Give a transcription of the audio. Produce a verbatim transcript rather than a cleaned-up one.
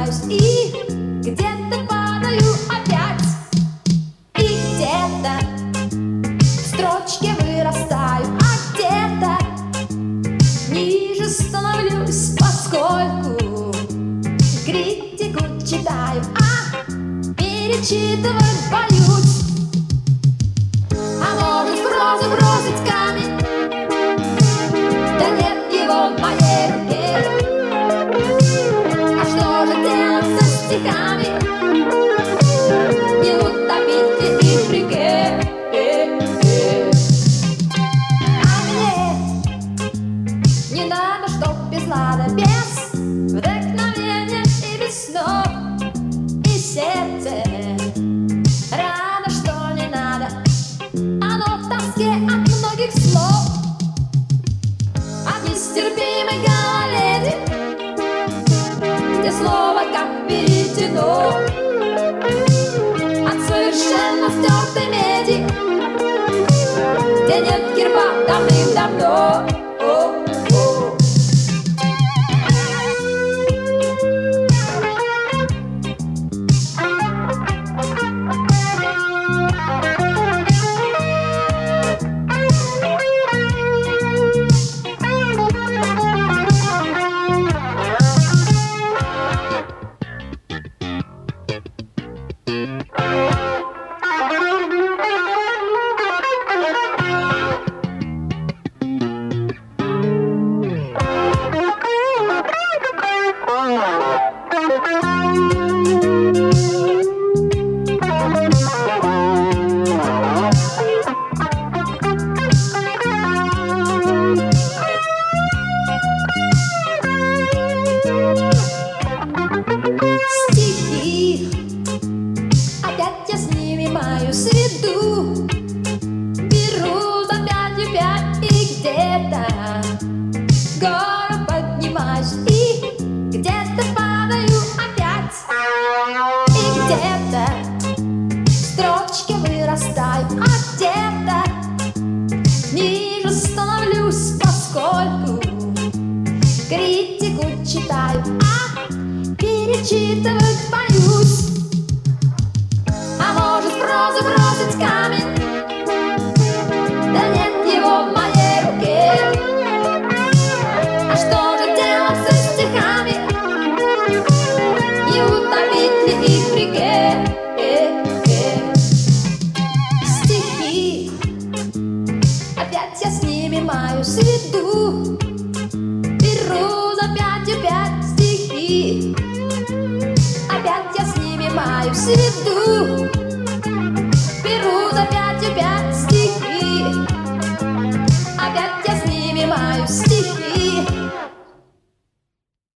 поднимаюсь и где-то падаю опять. И где-то в строчке вырастаю, а где-то ниже становлюсь, поскольку критику читаю, а перечитывать боюсь. А может в прозу бросить камень? Да нет его в моей руке. А что же делать со стихами? Не утопить ли их в реке? А мне не надо, чтоб без лада, без вдохновения и без снов. И сердце рано, что не надо, оно в тоске от многих слов. От нестерпимой гололеди, где слово как перетяно, от совершенно стертой меди, где нет герба давным-давно. Стихи, опять я с ними мою среду, беру за пять и пять, и где-то в гору поднимаюсь, и где-то падаю опять, и где-то в строчке вырастаю, а где-то ниже становлюсь, поскольку критику читаю, а перечитывать боюсь. А может в прозу бросить камень? Да нет его в моей руке. А что же делать со стихами? Не утопить ли их в реке? Стихи, опять я с ними маю среду, беру за пять и пять стихи. Опять я с ними маю среду.